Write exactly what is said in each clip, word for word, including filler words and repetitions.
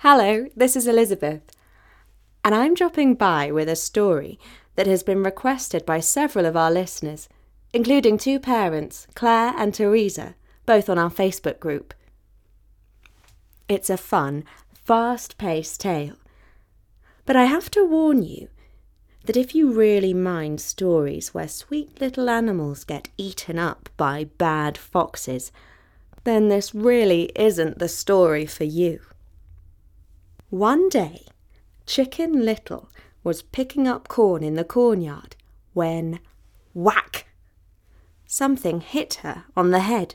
Hello, this is Elizabeth, and I'm dropping by with a story that has been requested by several of our listeners, including two parents, Claire and Teresa, both on our Facebook group. It's a fun, fast-paced tale, but I have to warn you that if you really mind stories where sweet little animals get eaten up by bad foxes, then this really isn't the story for you. One day, Chicken Little was picking up corn in the cornyard when, whack! Something hit her on the head.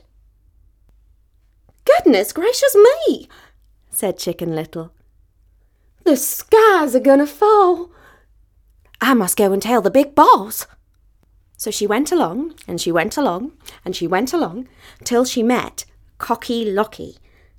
"Goodness gracious me!" said Chicken Little. "The skies are gonna fall. I must go and tell the big boss." So she went along, and she went along, and she went along, till she met Cocky Locky.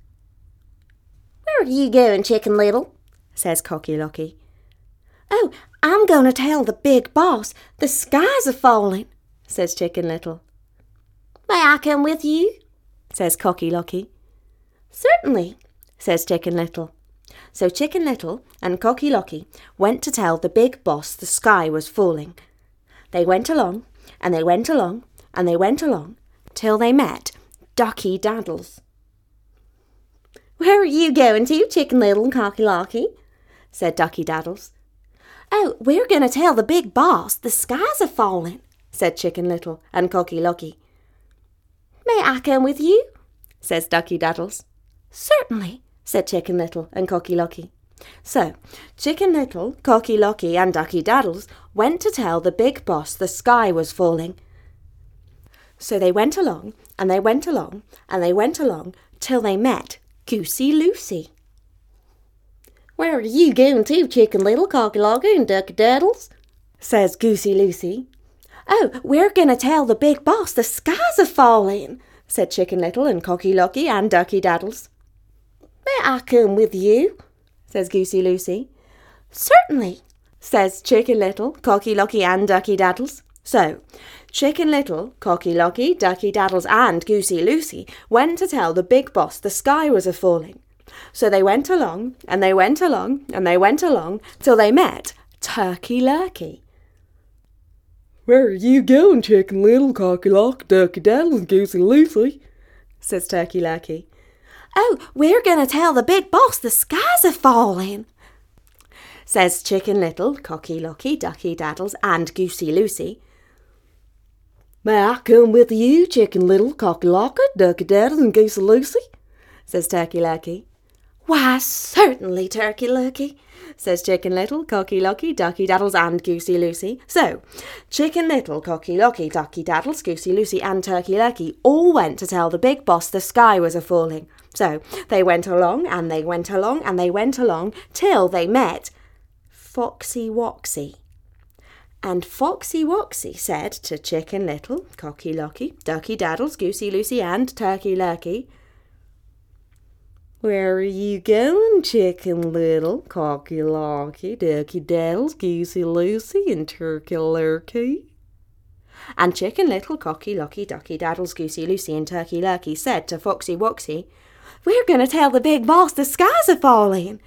"Where are you going, Chicken Little?" says Cocky Locky. "Oh, I'm going to tell the big boss the skies are falling," says Chicken Little. "May I come with you?" says Cocky Locky. "Certainly," says Chicken Little. So Chicken Little and Cocky Locky went to tell the big boss the sky was falling. They went along, and they went along, and they went along, till they met Ducky Daddles. "Where are you going to, Chicken Little and Cocky Locky?" said Ducky Daddles. "Oh, we're going to tell the big boss the skies are falling," said Chicken Little and Cocky Locky. "May I come with you?" says Ducky Daddles. "Certainly," said Chicken Little and Cocky Locky. So, Chicken Little, Cocky Locky and Ducky Daddles went to tell the big boss the sky was falling. So they went along, and they went along, and they went along, till they met Goosey Lucy. "Where are you going to, Chicken Little, Cocky Locky and Ducky Daddles?" says Goosey Lucy. "Oh, we're going to tell the big boss the skies are falling," said Chicken Little and Cocky Locky and Ducky Daddles. "May I come with you?" says Goosey Lucy. "Certainly," says Chicken Little, Cocky Locky and Ducky Daddles. So, Chicken Little, Cocky Locky, Ducky Daddles and Goosey Lucy went to tell the big boss the sky was a-falling. So they went along, and they went along, and they went along, till they met Turkey Lurkey. "Where are you going, Chicken Little, Cocky Locky, Ducky Daddles and Goosey Lucy?" says Turkey Lurkey. "Oh, we're going to tell the big boss the skies are falling," says Chicken Little, Cocky Locky, Ducky Daddles and Goosey Lucy. "May I come with you, Chicken Little, Cocky Locky, Ducky Daddles and Goosey Lucy?" says Turkey Lurkey. "Why, certainly, Turkey Lurkey," says Chicken Little, Cocky Locky, Ducky Daddles and Goosey Lucy. So, Chicken Little, Cocky Locky, Ducky Daddles, Goosey Lucy and Turkey Lurkey all went to tell the big boss the sky was a-falling. So, they went along, and they went along, and they went along, till they met Foxy Woxy. And Foxy Woxy said to Chicken Little, Cocky Locky, Ducky Daddles, Goosey Lucy and Turkey Lurkey, "Where are you going, Chicken Little, Cocky Locky, Ducky Daddles, Goosey Lucy and Turkey Lurkey?" And Chicken Little, Cocky Locky, Ducky Daddles, Goosey Lucy and Turkey Lurkey said to Foxy Woxy, "We're going to tell the big boss the skies are falling."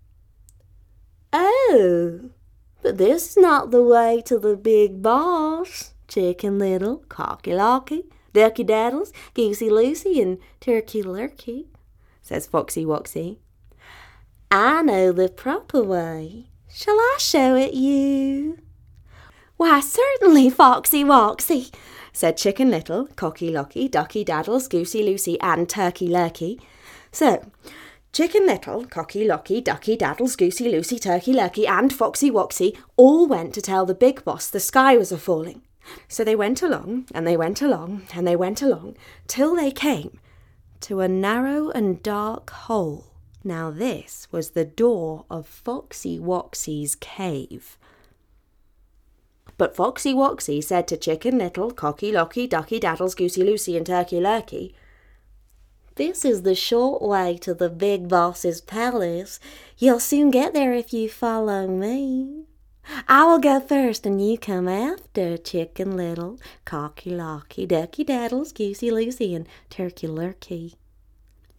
"Oh, but this is not the way to the big boss, Chicken Little, Cocky Locky, Ducky Daddles, Goosey Lucy and Turkey Lurkey," says Foxy Woxy. "I know the proper way. Shall I show it you?" "Why, certainly, Foxy Woxy," said Chicken Little, Cocky Locky, Ducky Daddles, Goosey Lucy and Turkey Lurkey. So, Chicken Little, Cocky Locky, Ducky Daddles, Goosey Lucy, Turkey Lurkey and Foxy Woxy all went to tell the big boss the sky was a-falling. So they went along, and they went along, and they went along, till they came to a narrow and dark hole. Now this was the door of Foxy Woxy's cave. But Foxy Woxy said to Chicken Little, Cocky Locky, Ducky Daddles, Goosey Lucy and Turkey Lurkey, "This is the short way to the big boss's palace. You'll soon get there if you follow me. I will go first and you come after, Chicken Little, Cocky Locky, Ducky Daddles, Goosey Lucy and Turkey Lurkey."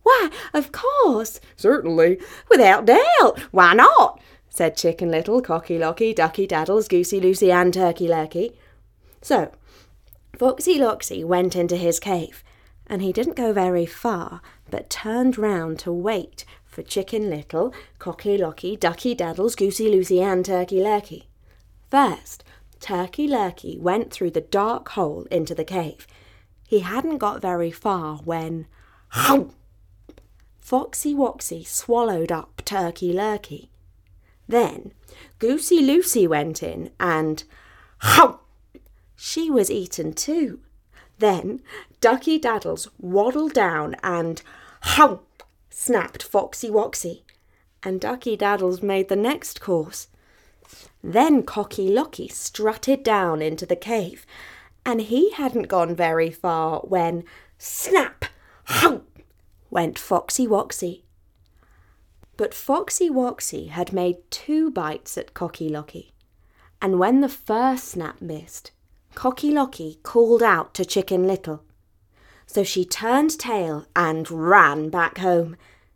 Why, of course. Certainly. Without doubt. Why not? Said Chicken Little, Cocky Locky, Ducky Daddles, Goosey Lucy and Turkey Lurkey. So, Foxy Loxy went into his cave, and he didn't go very far, but turned round to wait for Chicken Little, Cocky Locky, Ducky Daddles, Goosey Lucy and Turkey Lurkey. First, Turkey Lurkey went through the dark hole into the cave. He hadn't got very far when... Hum! Foxy Woxy swallowed up Turkey Lurkey. Then Goosey Lucy went in and... Hum! She was eaten too. Then Ducky Daddles waddled down and... Hum! Snapped Foxy Woxy. And Ducky Daddles made the next course. Then Cocky Locky strutted down into the cave, and he hadn't gone very far when... Snap! Hum! Went Foxy Woxy. But Foxy Woxy had made two bites at Cocky Locky, and when the first snap missed, Cocky Locky called out to Chicken Little. So she turned tail and ran back home.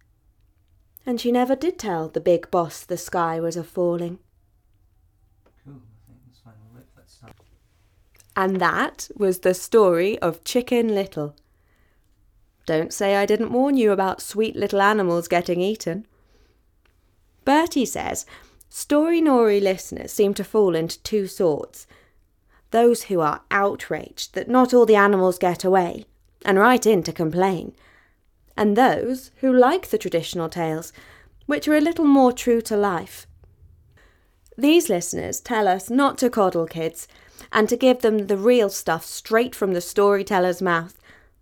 And she never did tell the big boss the sky was a-falling. Cool, I think that's fine. We'll let that start. And that was the story of Chicken Little. Don't say I didn't warn you about sweet little animals getting eaten. Bertie says Story-Nory listeners seem to fall into two sorts. Those who are outraged that not all the animals get away and write in to complain, and those who like the traditional tales, which are a little more true to life. These listeners tell us not to coddle kids and to give them the real stuff straight from the storyteller's mouth.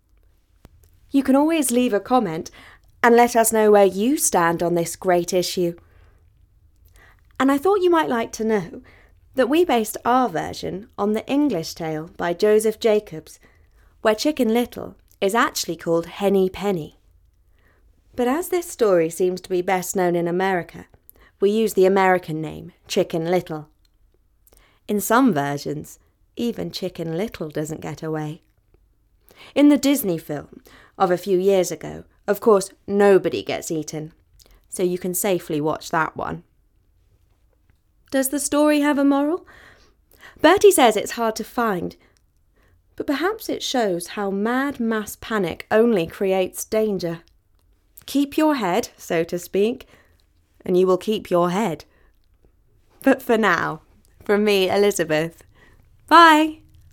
You can always leave a comment and let us know where you stand on this great issue. And I thought you might like to know that we based our version on the English tale by Joseph Jacobs, where Chicken Little is actually called Henny Penny. But as this story seems to be best known in America, we use the American name, Chicken Little. In some versions, even Chicken Little doesn't get away. In the Disney film of a few years ago, of course, nobody gets eaten, so you can safely watch that one. Does the story have a moral? Bertie says it's hard to find, but perhaps it shows how mad mass panic only creates danger. Keep your head, so to speak, and you will keep your head. But for now, from me, Elizabeth, bye!